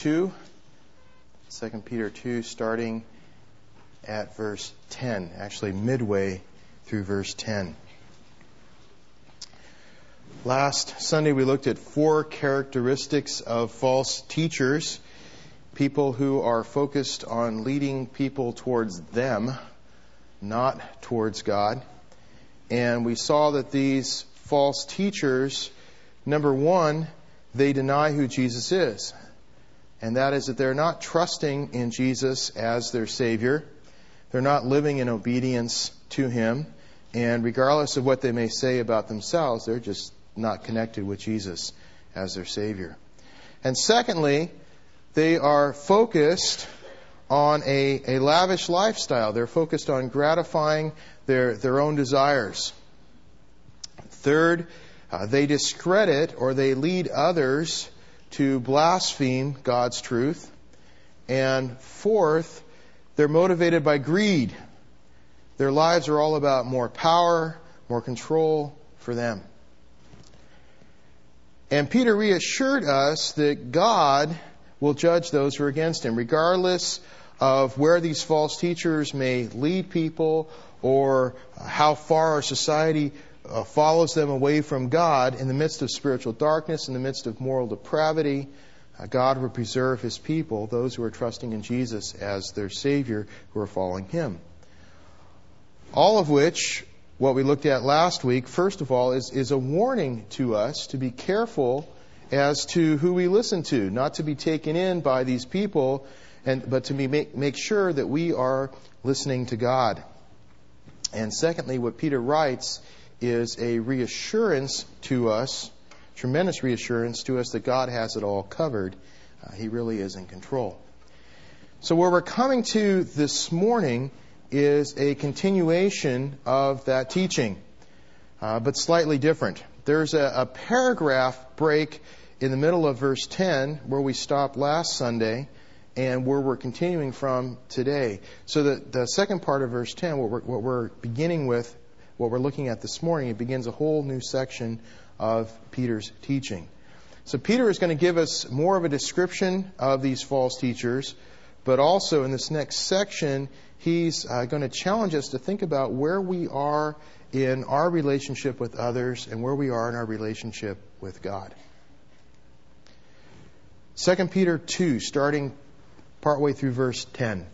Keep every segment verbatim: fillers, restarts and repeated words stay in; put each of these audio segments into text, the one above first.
two. Second Peter two, starting at verse ten. Actually, midway through verse ten. Last Sunday we looked at four characteristics of false teachers. People who are focused on leading people towards them, not towards God. And we saw that these false teachers, number one, they deny who Jesus is. And that is that they're not trusting in Jesus as their Savior. They're not living in obedience to Him. And regardless of what they may say about themselves, they're just not connected with Jesus as their Savior. And secondly, they are focused on a, a lavish lifestyle. They're focused on gratifying their, their own desires. Third, uh, they discredit or they lead others to blaspheme God's truth. And fourth, they're motivated by greed. Their lives are all about more power, more control for them. And Peter reassured us that God will judge those who are against Him, regardless of where these false teachers may lead people or how far our society uh, follows them away from God. In the midst of spiritual darkness, in the midst of moral depravity, uh, God will preserve His people, those who are trusting in Jesus as their Savior, who are following Him. All of which, what we looked at last week, first of all, is, is a warning to us to be careful as to who we listen to, not to be taken in by these people, and but to be, make, make sure that we are listening to God. And secondly, what Peter writes is a reassurance to us, tremendous reassurance to us that God has it all covered. Uh, he really is in control. So where we're coming to this morning is a continuation of that teaching, uh, but slightly different. There's a, a paragraph break in the middle of verse ten where we stopped last Sunday and where we're continuing from today. So the, the second part of verse ten, what we're, what we're beginning with, what we're looking at this morning, it begins a whole new section of Peter's teaching. So Peter is going to give us more of a description of these false teachers, but also in this next section, he's uh, going to challenge us to think about where we are in our relationship with others and where we are in our relationship with God. Second Peter two, starting partway through verse ten.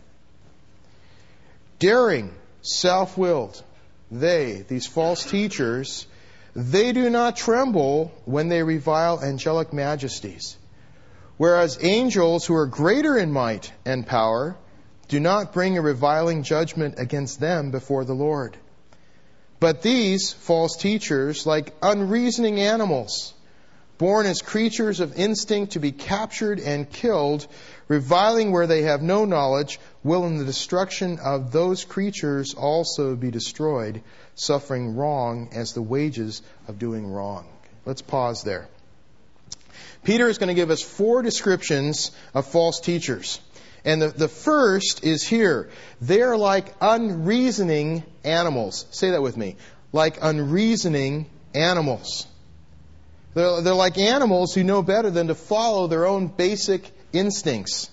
Daring, self-willed, they, these false teachers, they do not tremble when they revile angelic majesties, whereas angels who are greater in might and power do not bring a reviling judgment against them before the Lord. But these false teachers, like unreasoning animals, born as creatures of instinct to be captured and killed, reviling where they have no knowledge, will in the destruction of those creatures also be destroyed, suffering wrong as the wages of doing wrong. Let's pause there. Peter is going to give us four descriptions of false teachers. And the, the first is here. They are like unreasoning animals. Say that with me. Like unreasoning animals. They're, they're like animals who know better than to follow their own basic instincts.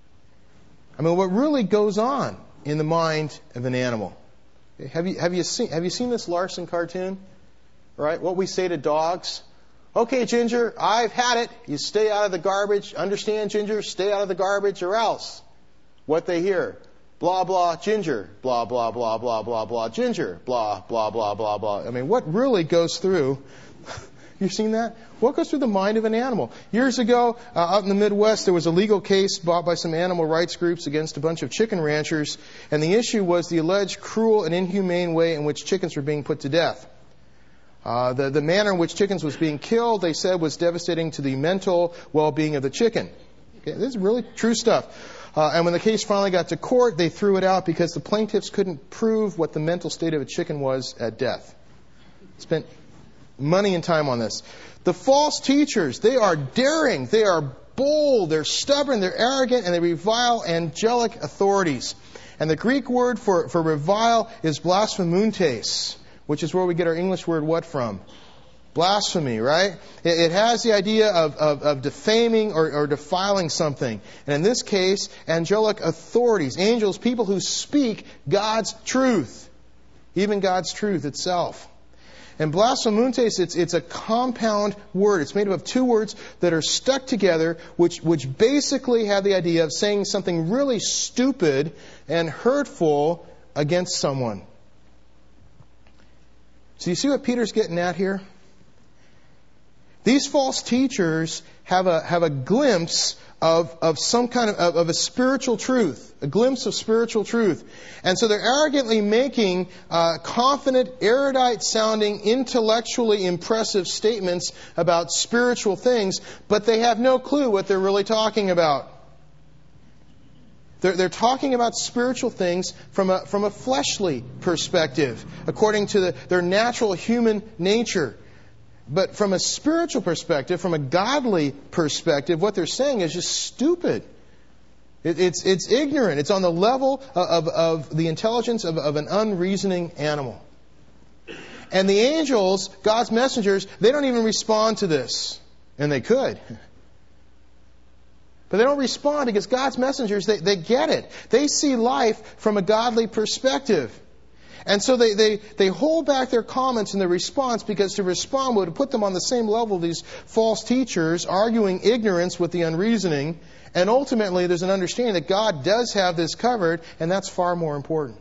I mean, what really goes on in the mind of an animal? Have you, have you seen, have you seen this Larson cartoon? Right? What we say to dogs. Okay, Ginger, I've had it. You stay out of the garbage. Understand, Ginger? Stay out of the garbage or else. What they hear. Blah, blah, Ginger. Blah, blah, blah, blah, blah, blah, Ginger. Blah, blah, blah, blah, blah. I mean, what really goes through... You've seen that? What goes through the mind of an animal? Years ago, uh, out in the Midwest, there was a legal case brought by some animal rights groups against a bunch of chicken ranchers, and the issue was the alleged cruel and inhumane way in which chickens were being put to death. Uh, the, the manner in which chickens was being killed, they said, was devastating to the mental well-being of the chicken. Okay, this is really true stuff. Uh, and when the case finally got to court, they threw it out because the plaintiffs couldn't prove what the mental state of a chicken was at death. Spent money and time on this. The false teachers, they are daring, they are bold, they're stubborn, they're arrogant, and they revile angelic authorities. And the Greek word for, for revile is blasphemuntes, which is where we get our English word what from? Blasphemy, right? It, it has the idea of, of, of defaming or, or defiling something. And in this case, angelic authorities, angels, people who speak God's truth, even God's truth itself. And blasphemuntes, it's, it's a compound word. It's made up of two words that are stuck together, which, which basically have the idea of saying something really stupid and hurtful against someone. So you see what Peter's getting at here? These false teachers have a have a glimpse of, of some kind of, of, of a spiritual truth, a glimpse of spiritual truth. And so they're arrogantly making uh, confident, erudite-sounding, intellectually impressive statements about spiritual things, but they have no clue what they're really talking about. They're, they're talking about spiritual things from a, from a fleshly perspective, according to the, their natural human nature. But from a spiritual perspective, from a godly perspective, what they're saying is just stupid. It, it's it's ignorant. It's on the level of, of, of the intelligence of, of an unreasoning animal. And the angels, God's messengers, they don't even respond to this. And they could. But they don't respond because God's messengers, they, they get it. They see life from a godly perspective. And so they, they, they hold back their comments and their response, because to respond would put them on the same level of these false teachers, arguing ignorance with the unreasoning. And ultimately, there's an understanding that God does have this covered, and that's far more important.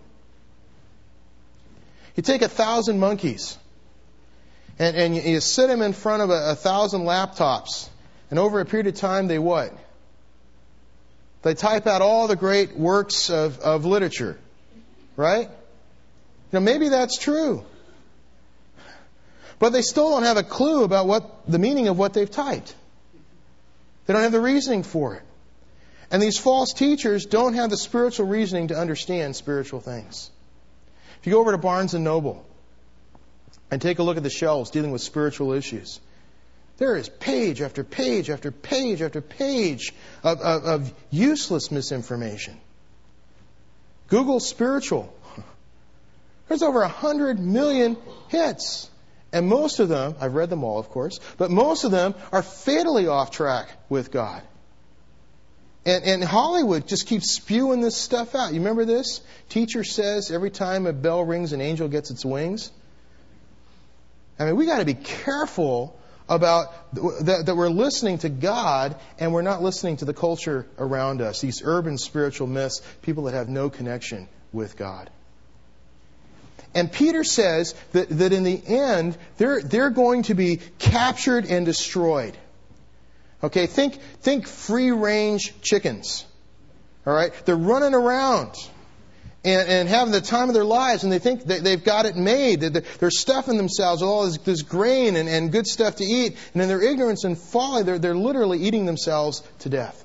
You take a thousand monkeys, and, and you, you sit them in front of a, a thousand laptops, and over a period of time, they what? They type out all the great works of, of literature, right? Now, maybe that's true. But they still don't have a clue about what the meaning of what they've typed. They don't have the reasoning for it. And these false teachers don't have the spiritual reasoning to understand spiritual things. If you go over to Barnes and Noble and take a look at the shelves dealing with spiritual issues, there is page after page after page after page of, of, of useless misinformation. Google spiritual. There's over a hundred million hits. And most of them, I've read them all, of course, but most of them are fatally off track with God. And, and Hollywood just keeps spewing this stuff out. You remember this? Teacher says every time a bell rings, an angel gets its wings. I mean, we got to be careful about that, that we're listening to God and we're not listening to the culture around us. These urban spiritual myths, people that have no connection with God. And Peter says that, that in the end, they're, they're going to be captured and destroyed. Okay, think, think free-range chickens. All right? They're running around and, and having the time of their lives, and they think that they've got it made. They're, they're stuffing themselves with all this, this grain and, and good stuff to eat. And in their ignorance and folly, they're, they're literally eating themselves to death.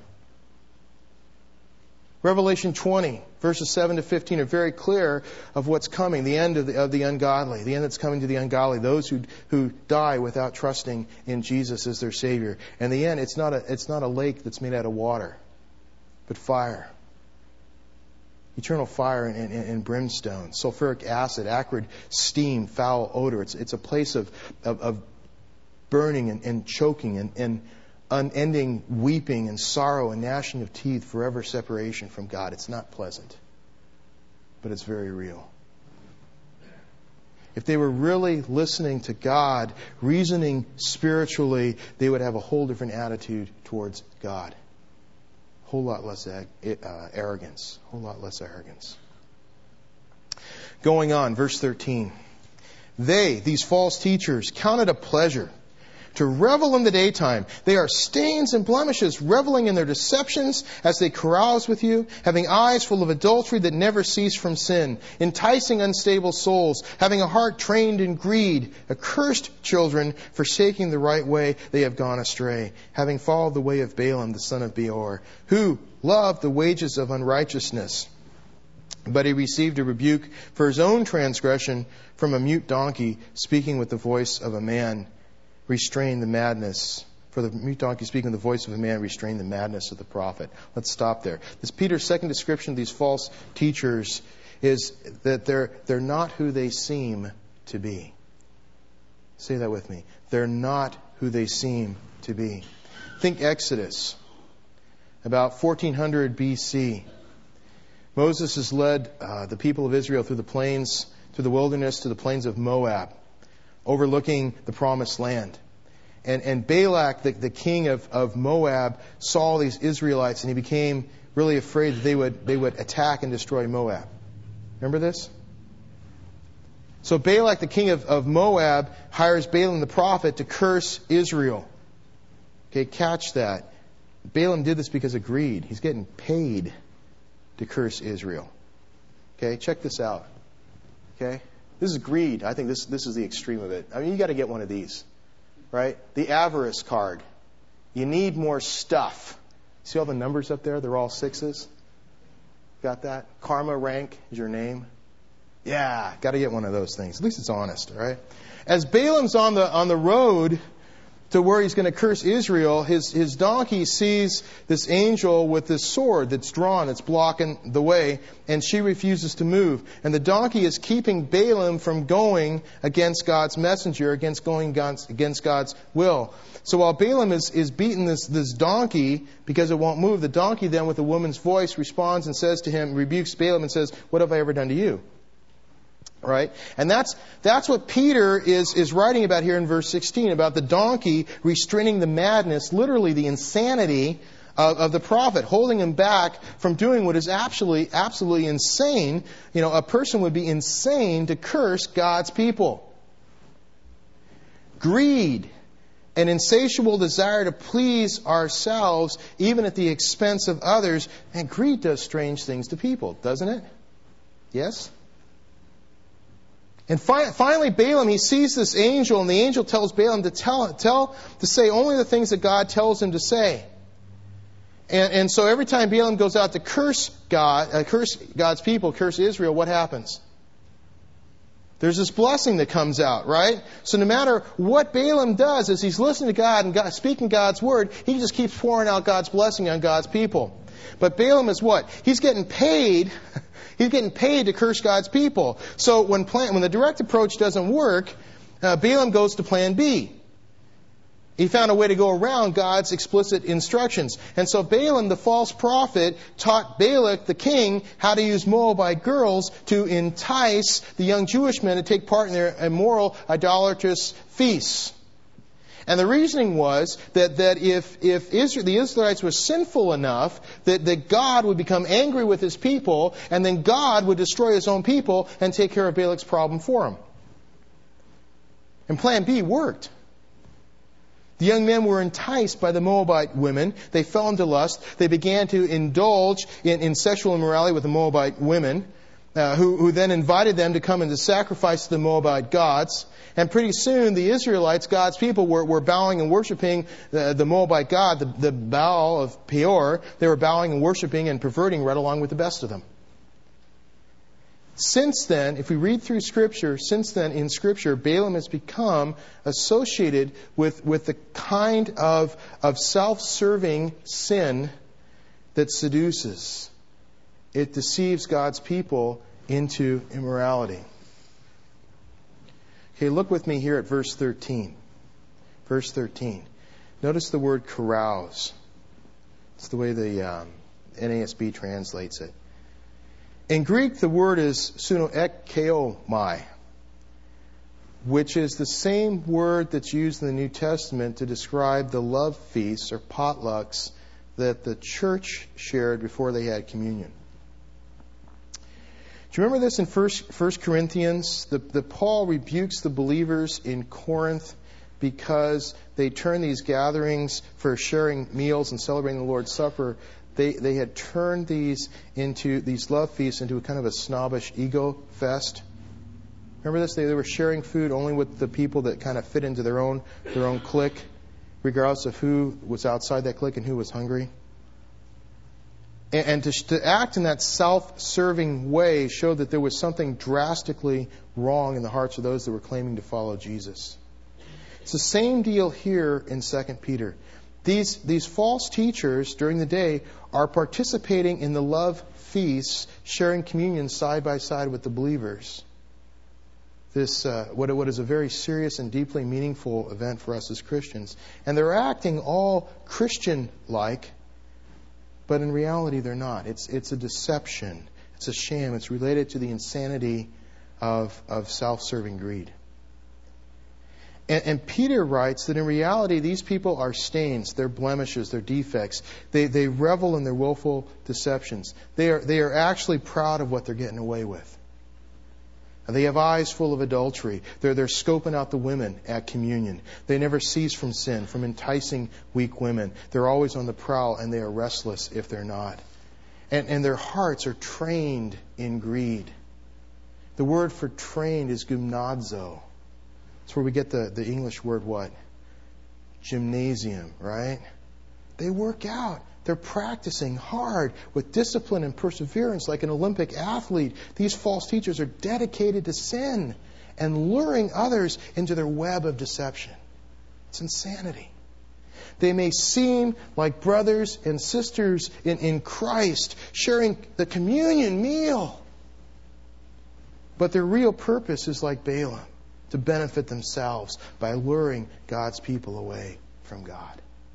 Revelation twenty, verses seven to fifteen are very clear of what's coming, the end of the, of the ungodly, the end that's coming to the ungodly, those who who die without trusting in Jesus as their Savior. And the end, it's not a it's not a lake that's made out of water, but fire. Eternal fire and, and, and brimstone, sulfuric acid, acrid steam, foul odor. It's it's a place of of, of burning and, and choking and, and unending weeping and sorrow and gnashing of teeth, forever separation from God. It's not pleasant, but it's very real. If they were really listening to God, reasoning spiritually, they would have a whole different attitude towards God. A whole lot less uh, arrogance. A whole lot less arrogance. Going on, verse thirteen. They, these false teachers, count it a pleasure to revel in the daytime. They are stains and blemishes, reveling in their deceptions as they carouse with you, having eyes full of adultery that never cease from sin, enticing unstable souls, having a heart trained in greed, accursed children, forsaking the right way, they have gone astray, having followed the way of Balaam, the son of Beor, who loved the wages of unrighteousness. But he received a rebuke for his own transgression from a mute donkey, speaking with the voice of a man. Restrain the madness. For the mute donkey speaking the voice of a man, restrain the madness of the prophet. Let's stop there. This Peter's second description of these false teachers is that they're they're not who they seem to be. Say that with me. They're not who they seem to be. Think Exodus. About fourteen hundred B C. Moses has led uh, the people of Israel through the plains, through the wilderness, to the plains of Moab, overlooking the promised land. And, and Balak, the, the king of, of Moab, saw these Israelites, and he became really afraid that they would, they would attack and destroy Moab. Remember this? So Balak, the king of, of Moab, hires Balaam the prophet to curse Israel. Okay, catch that. Balaam did this because of greed. He's getting paid to curse Israel. Okay, check this out. Okay, this is greed. I think this this is the extreme of it. I mean, you got to get one of these, right? The avarice card. You need more stuff. See all the numbers up there? They're all sixes. Got that? Karma rank is your name. Yeah, got to get one of those things. At least it's honest, all right? As Balaam's on the on the road to where he's going to curse Israel, his, his donkey sees this angel with this sword that's drawn, that's blocking the way, and she refuses to move. And the donkey is keeping Balaam from going against God's messenger, against going against God's will. So while Balaam is, is beating this, this donkey because it won't move, the donkey then with a woman's voice responds and says to him, rebukes Balaam and says, "What have I ever done to you?" Right? And that's that's what Peter is, is writing about here in verse sixteen, about the donkey restraining the madness, literally the insanity of, of the prophet, holding him back from doing what is absolutely, absolutely insane. You know, a person would be insane to curse God's people. Greed, an insatiable desire to please ourselves, even at the expense of others. And greed does strange things to people, doesn't it? Yes? And fi- finally, Balaam, he sees this angel, and the angel tells Balaam to tell, tell, to say only the things that God tells him to say. And, and so every time Balaam goes out to curse God, uh, curse God's people, curse Israel, what happens? There's this blessing that comes out, right? So no matter what Balaam does, as he's listening to God and God, speaking God's word, he just keeps pouring out God's blessing on God's people. But Balaam is what? He's getting paid. He's getting paid to curse God's people. So when plan, when the direct approach doesn't work, uh, Balaam goes to plan B. He found a way to go around God's explicit instructions. And so Balaam, the false prophet, taught Balak, the king, how to use Moabite girls to entice the young Jewish men to take part in their immoral, idolatrous feasts. And the reasoning was that, that if, if Israel, the Israelites were sinful enough, that, that God would become angry with His people, and then God would destroy His own people and take care of Balak's problem for him. And plan B worked. The young men were enticed by the Moabite women. They fell into lust. They began to indulge in, in sexual immorality with the Moabite women, uh, who, who then invited them to come and to sacrifice to the Moabite gods. And pretty soon, the Israelites, God's people, were, were bowing and worshiping the, the Moabite god, the, the Baal of Peor. They were bowing and worshiping and perverting right along with the best of them. Since then, if we read through Scripture, since then in Scripture, Balaam has become associated with, with the kind of, of self-serving sin that seduces. It deceives God's people into immorality. Okay, look with me here at verse thirteen. Verse thirteen. Notice the word carouse. It's the way the um, N A S B translates it. In Greek, the word is sunoekeomai, which is the same word that's used in the New Testament to describe the love feasts or potlucks that the church shared before they had communion. Do you remember this in First Corinthians? The, the Paul rebukes the believers in Corinth because they turned these gatherings for sharing meals and celebrating the Lord's Supper. They they had turned these into these love feasts into a kind of a snobbish ego fest. Remember this? They, they were sharing food only with the people that kind of fit into their own their own clique, regardless of who was outside that clique and who was hungry. And, and to, to act in that self-serving way showed that there was something drastically wrong in the hearts of those that were claiming to follow Jesus. It's the same deal here in Second Peter. These, these false teachers during the day are participating in the love feasts, sharing communion side by side with the believers. this uh, what, what is a very serious and deeply meaningful event for us as Christians. And they're acting all Christian-like, but in reality they're not. It's it's a deception. It's a sham. It's related to the insanity of, of self-serving greed. And, and Peter writes that in reality these people are stains, they're blemishes, they're defects. They they revel in their willful deceptions. They are they are actually proud of what they're getting away with. They have eyes full of adultery. They're, they're scoping out the women at communion. They never cease from sin, from enticing weak women. They're always on the prowl, and they are restless if they're not. And, and their hearts are trained in greed. The word for trained is gymnazo. That's where we get the, the English word what? Gymnasium, right? They work out. They're practicing hard with discipline and perseverance like an Olympic athlete. These false teachers are dedicated to sin and luring others into their web of deception. It's insanity. They may seem like brothers and sisters in, in Christ, sharing the communion meal. But their real purpose is like Balaam, to benefit themselves by luring God's people away from God.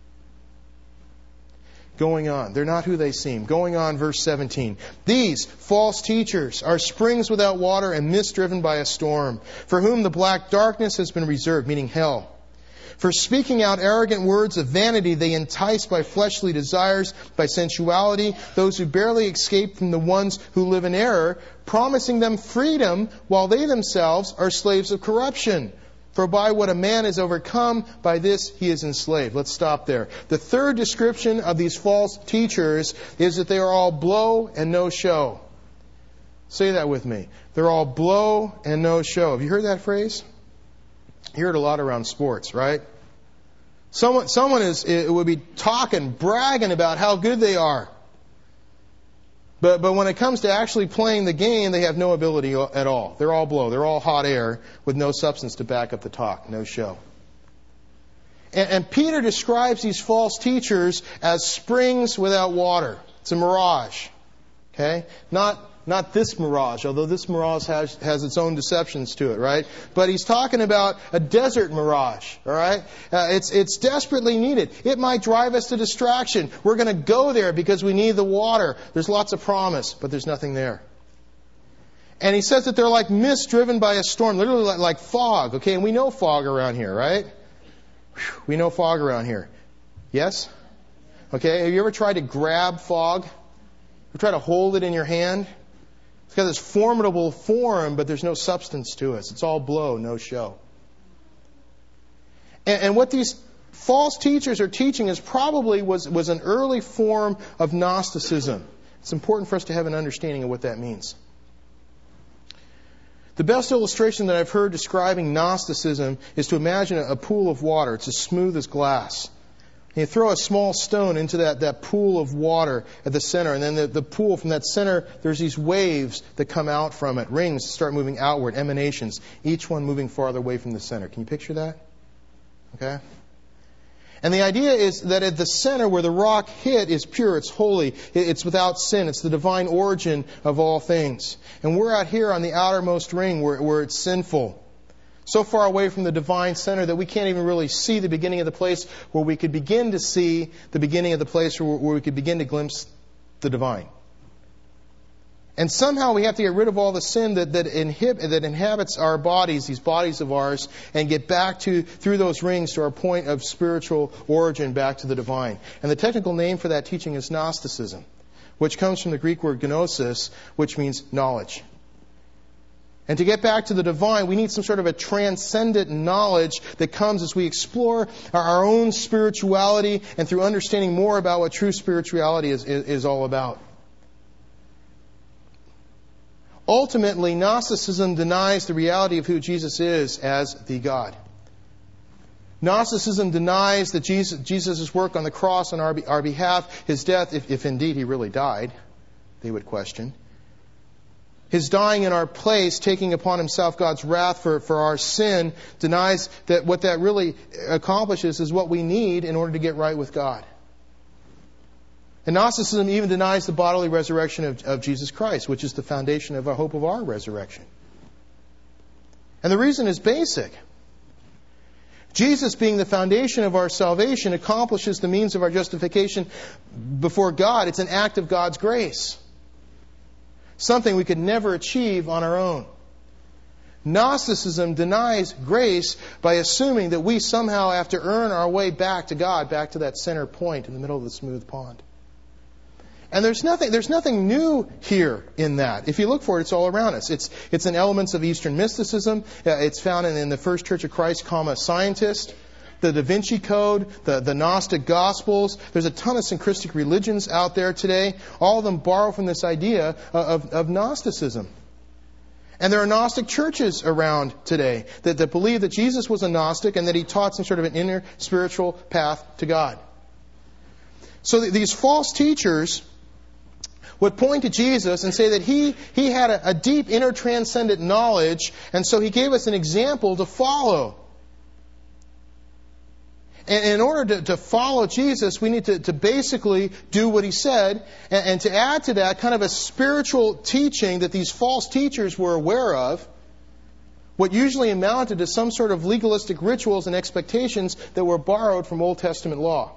Going on. They're not who they seem. Going on, verse seventeen. These false teachers are springs without water and mist driven by a storm, for whom the black darkness has been reserved, meaning hell. For speaking out arrogant words of vanity, they entice by fleshly desires, by sensuality, those who barely escape from the ones who live in error, promising them freedom while they themselves are slaves of corruption. For by what a man is overcome, by this he is enslaved. Let's stop there. The third description of these false teachers is that they are all blow and no show. Say that with me. They're all blow and no show. Have you heard that phrase? You hear it a lot around sports, right? Someone, someone is it would be talking, bragging about how good they are. But but when it comes to actually playing the game, they have no ability at all. They're all blow. They're all hot air with no substance to back up the talk. No show. And, and Peter describes these false teachers as springs without water. It's a mirage. Okay? Not not this mirage, although this mirage has, has its own deceptions to it, right? But he's talking about a desert mirage, all right? Uh, it's it's desperately needed. It might drive us to distraction. We're going to go there because we need the water. There's lots of promise, but there's nothing there. And he says that they're like mist driven by a storm, literally like, like fog, okay? And we know fog around here, right? Whew, we know fog around here. Yes? Okay, have you ever tried to grab fog? You try to hold it in your hand? It's got this formidable form, but there's no substance to it. It's all blow, no show. And, and what these false teachers are teaching is probably was, was an early form of Gnosticism. It's important for us to have an understanding of what that means. The best illustration that I've heard describing Gnosticism is to imagine a, a pool of water. It's as smooth as glass. You throw a small stone into that, that pool of water at the center, and then the, the pool from that center, there's these waves that come out from it. Rings start moving outward, emanations, each one moving farther away from the center. Can you picture that? Okay? And the idea is that at the center where the rock hit is pure, it's holy, it's without sin, it's the divine origin of all things. And we're out here on the outermost ring where, where it's sinful. So far away from the divine center that we can't even really see the beginning of the place where we could begin to see the beginning of the place where, where we could begin to glimpse the divine. And somehow we have to get rid of all the sin that that, inhib- that inhabits our bodies, these bodies of ours, and get back to, through those rings, to our point of spiritual origin, back to the divine. And the technical name for that teaching is Gnosticism, which comes from the Greek word gnosis, which means knowledge. And to get back to the divine, we need some sort of a transcendent knowledge that comes as we explore our, our own spirituality and through understanding more about what true spirituality is, is, is all about. Ultimately, Gnosticism denies the reality of who Jesus is as the God. Gnosticism denies that Jesus, Jesus' work on the cross on our, our behalf, His death, if, if indeed He really died, they would question. His dying in our place, taking upon Himself God's wrath for, for our sin, denies that what that really accomplishes is what we need in order to get right with God. And Gnosticism even denies the bodily resurrection of, of Jesus Christ, which is the foundation of our hope of our resurrection. And the reason is basic. Jesus, being the foundation of our salvation, accomplishes the means of our justification before God. It's an act of God's grace. Something we could never achieve on our own. Gnosticism denies grace by assuming that we somehow have to earn our way back to God, back to that center point in the middle of the smooth pond. And there's nothing, there's nothing new here in that. If you look for it, it's all around us. It's, it's in elements of Eastern mysticism. It's found in, in the First Church of Christ, comma, scientist, the Da Vinci Code, the, the Gnostic Gospels. There's a ton of syncretic religions out there today. All of them borrow from this idea of, of Gnosticism. And there are Gnostic churches around today that, that believe that Jesus was a Gnostic and that He taught some sort of an inner spiritual path to God. So th- these false teachers would point to Jesus and say that He, he had a, a deep inner transcendent knowledge, and so He gave us an example to follow. And in order to, to follow Jesus, we need to, to basically do what He said. And, and to add to that, kind of a spiritual teaching that these false teachers were aware of, what usually amounted to some sort of legalistic rituals and expectations that were borrowed from Old Testament law.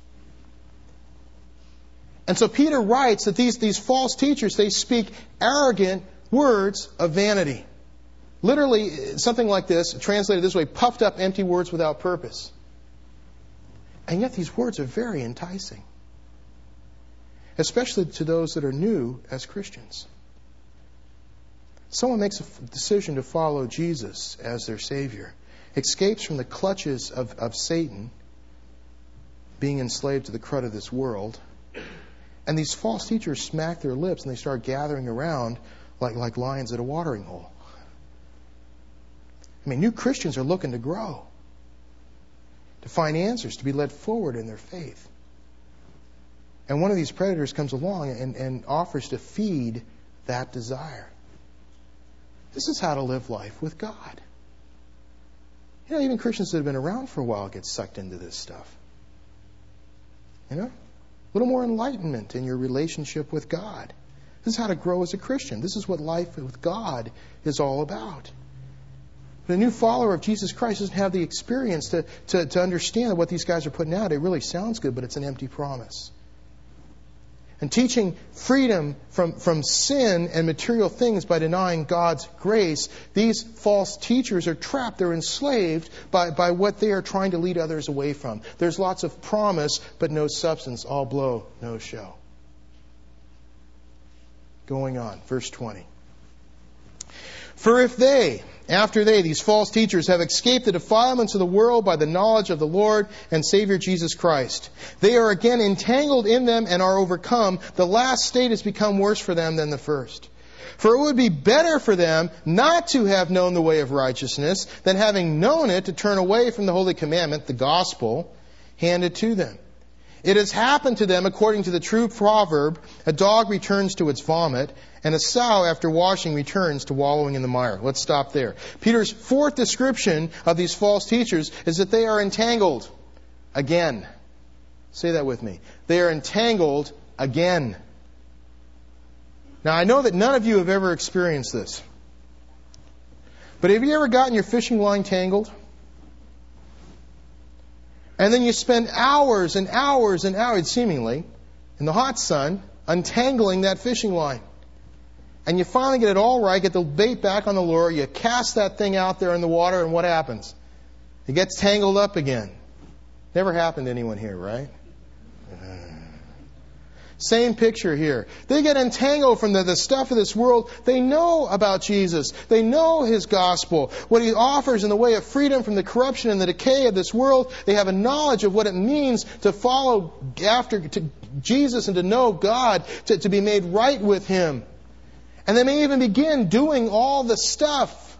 And so Peter writes that these, these false teachers, they speak arrogant words of vanity. Literally, something like this, translated this way, puffed up empty words without purpose. And yet these words are very enticing, especially to those that are new as Christians. Someone makes a decision to follow Jesus as their Savior, escapes from the clutches of, of Satan, being enslaved to the crud of this world, and these false teachers smack their lips and they start gathering around like, like lions at a watering hole. I mean, new Christians are looking to grow, to find answers, to be led forward in their faith. And one of these predators comes along and, and offers to feed that desire. This is how to live life with God. You know, even Christians that have been around for a while get sucked into this stuff. You know? A little more enlightenment in your relationship with God. This is how to grow as a Christian. This is what life with God is all about. But a new follower of Jesus Christ doesn't have the experience to, to, to understand that what these guys are putting out. It really sounds good, but it's an empty promise. And teaching freedom from, from sin and material things by denying God's grace, these false teachers are trapped. They're enslaved by, by what they are trying to lead others away from. There's lots of promise, but no substance. All blow, no show. Going on, verse twenty. For if they, after they, these false teachers, have escaped the defilements of the world by the knowledge of the Lord and Savior Jesus Christ, they are again entangled in them and are overcome. The last state has become worse for them than the first. For it would be better for them not to have known the way of righteousness than having known it to turn away from the holy commandment, the gospel, handed to them. It has happened to them according to the true proverb, a dog returns to its vomit, and a sow after washing returns to wallowing in the mire. Let's stop there. Peter's fourth description of these false teachers is that they are entangled again. Say that with me. They are entangled again. Now, I know that none of you have ever experienced this. But have you ever gotten your fishing line tangled? And then you spend hours and hours and hours, seemingly, in the hot sun, untangling that fishing line. And you finally get it all right, get the bait back on the lure, you cast that thing out there in the water, and what happens? It gets tangled up again. Never happened to anyone here, right? Same picture here. They get entangled from the, the stuff of this world. They know about Jesus. They know His gospel, what He offers in the way of freedom from the corruption and the decay of this world. They have a knowledge of what it means to follow after to Jesus and to know God, to, to be made right with Him. And they may even begin doing all the stuff.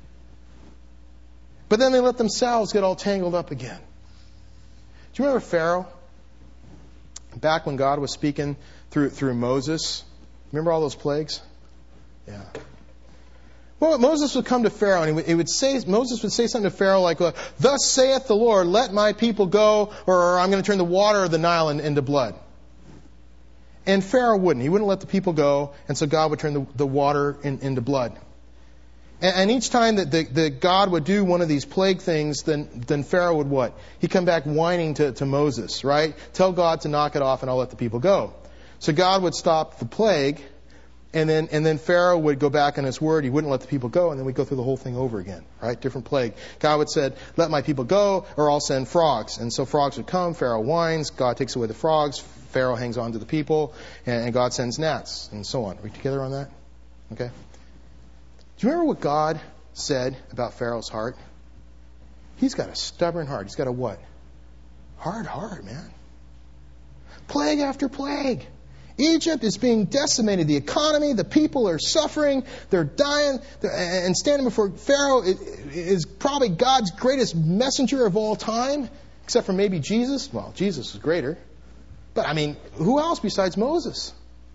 But then they let themselves get all tangled up again. Do you remember Pharaoh? Back when God was speaking through through Moses. Remember all those plagues? Yeah. Well, Moses would come to Pharaoh and he would, he would say, Moses would say something to Pharaoh like, "Thus saith the Lord, let my people go, or I'm going to turn the water of the Nile into blood." And Pharaoh wouldn't. He wouldn't let the people go, and so God would turn the, the water in, into blood. And, and each time that, the, that God would do one of these plague things, then, then Pharaoh would what? He'd come back whining to, to Moses, right? Tell God to knock it off and I'll let the people go. So God would stop the plague, and then and then Pharaoh would go back on his word. He wouldn't let the people go, and then we'd go through the whole thing over again, right? Different plague. God would said, let my people go, or I'll send frogs. And so frogs would come, Pharaoh whines, God takes away the frogs, Pharaoh hangs on to the people, and, and God sends gnats, and so on. Are we together on that? Okay. Do you remember what God said about Pharaoh's heart? He's got a stubborn heart. He's got a what? Hard heart, man. Plague after plague. Egypt is being decimated. The economy, the people are suffering. They're dying. They're, and standing before Pharaoh is probably God's greatest messenger of all time, except for maybe Jesus. Well, Jesus is greater. But, I mean, who else besides Moses?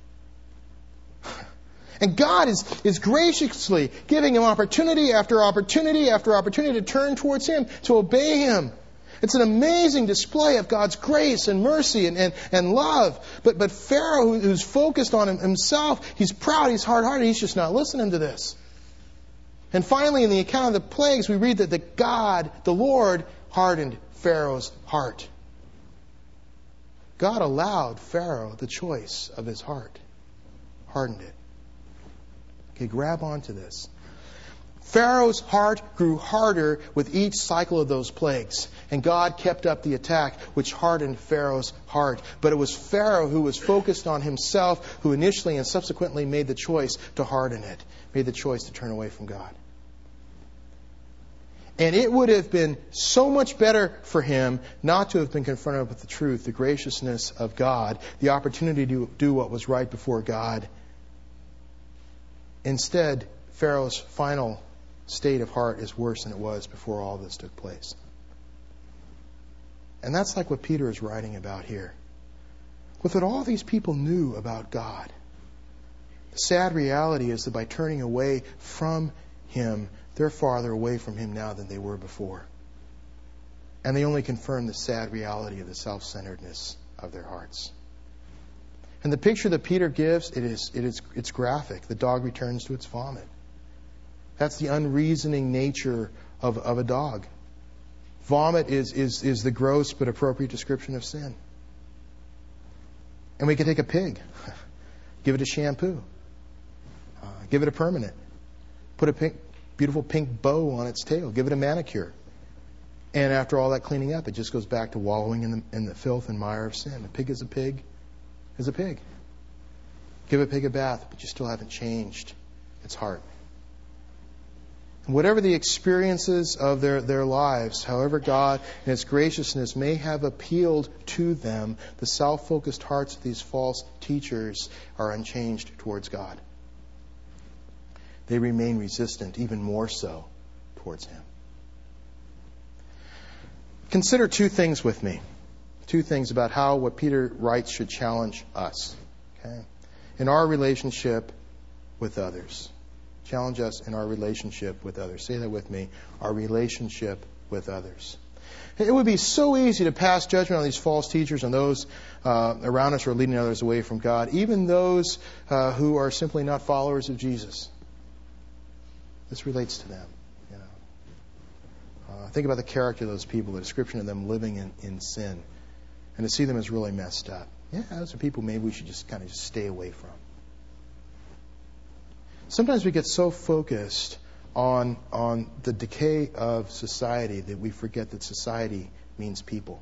And God is, is graciously giving him opportunity after opportunity after opportunity to turn towards him, to obey him. It's an amazing display of God's grace and mercy and, and, and love. But, but Pharaoh, who, who's focused on himself, he's proud, he's hard-hearted, he's just not listening to this. And finally, in the account of the plagues, we read that the God, the Lord, hardened Pharaoh's heart. God allowed Pharaoh the choice of his heart. Hardened it. Okay, grab onto this. Pharaoh's heart grew harder with each cycle of those plagues. And God kept up the attack, which hardened Pharaoh's heart. But it was Pharaoh who was focused on himself, who initially and subsequently made the choice to harden it, made the choice to turn away from God. And it would have been so much better for him not to have been confronted with the truth, the graciousness of God, the opportunity to do what was right before God. Instead, Pharaoh's final state of heart is worse than it was before all this took place. And that's like what Peter is writing about here. With what all these people knew about God, the sad reality is that by turning away from him, they're farther away from him now than they were before. And they only confirm the sad reality of the self-centeredness of their hearts. And the picture that Peter gives, it is, it is, it's graphic. The dog returns to its vomit. That's the unreasoning nature of, of a dog. Vomit is, is, is the gross but appropriate description of sin. And we can take a pig, give it a shampoo, uh, give it a permanent, put a pink, beautiful pink bow on its tail, give it a manicure. And after all that cleaning up, it just goes back to wallowing in the, in the filth and mire of sin. A pig is a pig is a pig. Give a pig a bath, but you still haven't changed its heart. Whatever the experiences of their, their lives, however God in His graciousness may have appealed to them, the self-focused hearts of these false teachers are unchanged towards God. They remain resistant, even more so, towards Him. Consider two things with me. Two things about how what Peter writes should challenge us. Okay? In our relationship with others. Challenge us in our relationship with others. Say that with me. Our relationship with others. It would be so easy to pass judgment on these false teachers and those uh, around us who are leading others away from God, even those uh, who are simply not followers of Jesus. This relates to them. You know, uh, think about the character of those people, the description of them living in, in sin, and to see them as really messed up. Yeah, those are people maybe we should just kind of just stay away from. Sometimes we get so focused on on the decay of society that we forget that society means people.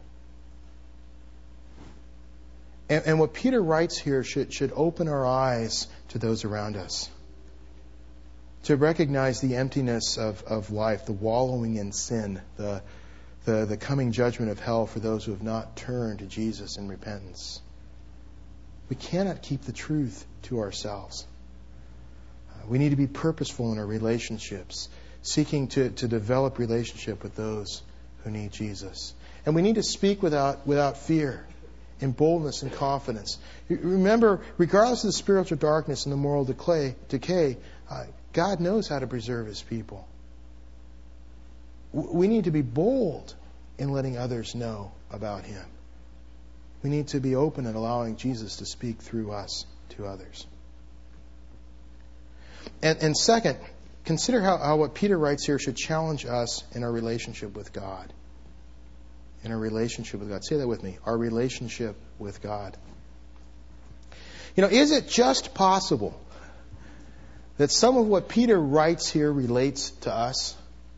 And, and what Peter writes here should should open our eyes to those around us. To recognize the emptiness of, of life, the wallowing in sin, the, the the coming judgment of hell for those who have not turned to Jesus in repentance. We cannot keep the truth to ourselves. We need to be purposeful in our relationships, seeking to, to develop relationship with those who need Jesus. And we need to speak without without fear, in boldness and confidence. Remember, regardless of the spiritual darkness and the moral decay, decay uh, God knows how to preserve His people. We need to be bold in letting others know about Him. We need to be open and allowing Jesus to speak through us to others. And, and second, consider how, how what Peter writes here should challenge us in our relationship with God. In our relationship with God. Say that with me. Our relationship with God. You know, is it just possible that some of what Peter writes here relates to us?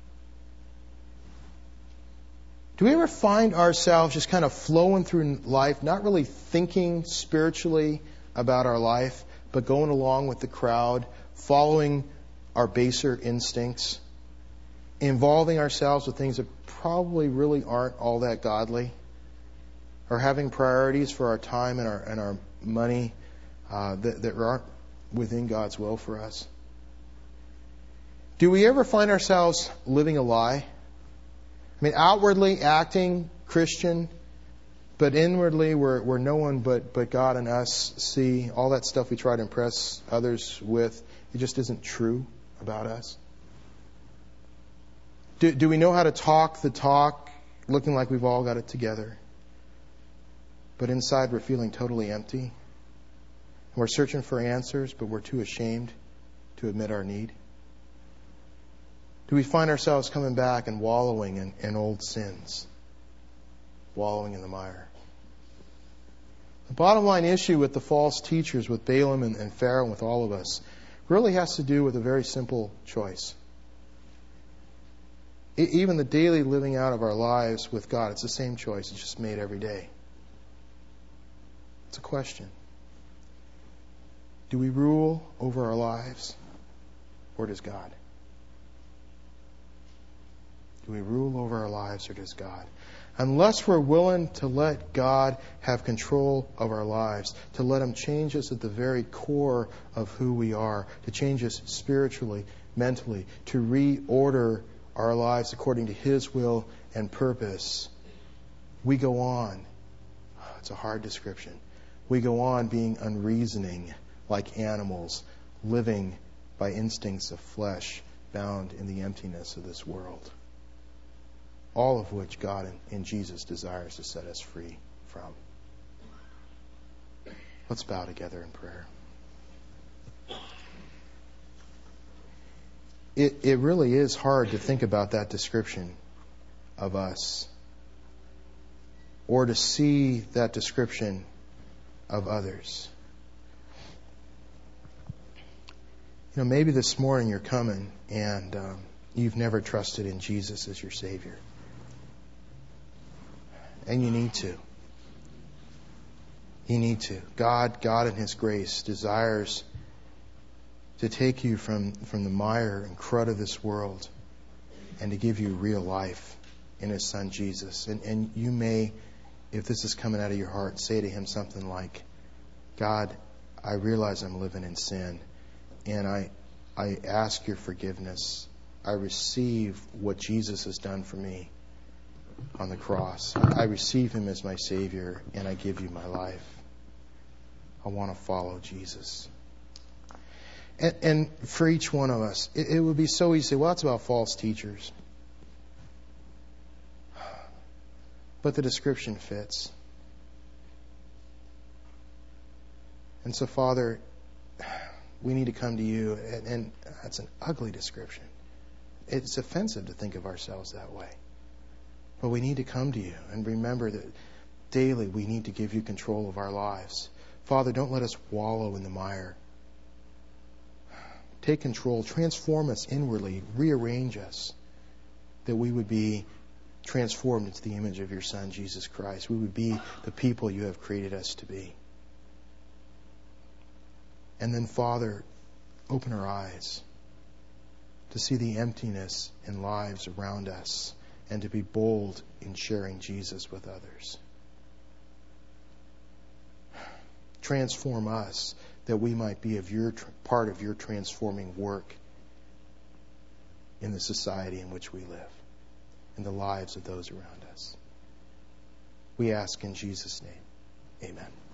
Do we ever find ourselves just kind of flowing through life, not really thinking spiritually about our life, but going along with the crowd, following our baser instincts, involving ourselves with things that probably really aren't all that godly, or having priorities for our time and our and our money uh, that, that aren't within God's will for us? Do we ever find ourselves living a lie? I mean, outwardly acting Christian, but inwardly where, where no one but, but God and us see all that stuff we try to impress others with, it just isn't true about us? Do, do we know how to talk the talk, looking like we've all got it together, but inside we're feeling totally empty? We're searching for answers, but we're too ashamed to admit our need? Do we find ourselves coming back and wallowing in, in old sins? Wallowing in the mire? The bottom line issue with the false teachers, with Balaam and, and Pharaoh, and with all of us, really has to do with a very simple choice. It, even the daily living out of our lives with God, it's the same choice. It's just made every day. It's a question. Do we rule over our lives, or does God? Do we rule over our lives, or does God? Unless we're willing to let God have control of our lives, to let Him change us at the very core of who we are, to change us spiritually, mentally, to reorder our lives according to His will and purpose, we go on. It's a hard description. We go on being unreasoning like animals, living by instincts of flesh, bound in the emptiness of this world. All of which God in, in Jesus desires to set us free from. Let's bow together in prayer. It, it really is hard to think about that description of us, or to see that description of others. You know, maybe this morning you're coming and um, you've never trusted in Jesus as your Savior. And you need to. You need to. God, God in His grace desires to take you from, from the mire and crud of this world and to give you real life in His Son Jesus. And, and you may, if this is coming out of your heart, say to Him something like, God, I realize I'm living in sin, and I, I ask your forgiveness. I receive what Jesus has done for me on the cross. I receive Him as my Savior, and I give you my life. I want to follow Jesus. And, and for each one of us, it, it would be so easy to say, well, it's about false teachers. But the description fits. And so, Father, we need to come to you, and, and that's an ugly description. It's offensive to think of ourselves that way. But we need to come to you and remember that daily we need to give you control of our lives. Father, don't let us wallow in the mire. Take control. Transform us inwardly. Rearrange us that we would be transformed into the image of your Son, Jesus Christ. We would be the people you have created us to be. And then, Father, open our eyes to see the emptiness in lives around us and to be bold in sharing Jesus with others. Transform us that we might be of your part of your transforming work in the society in which we live, in the lives of those around us. We ask in Jesus' name. Amen.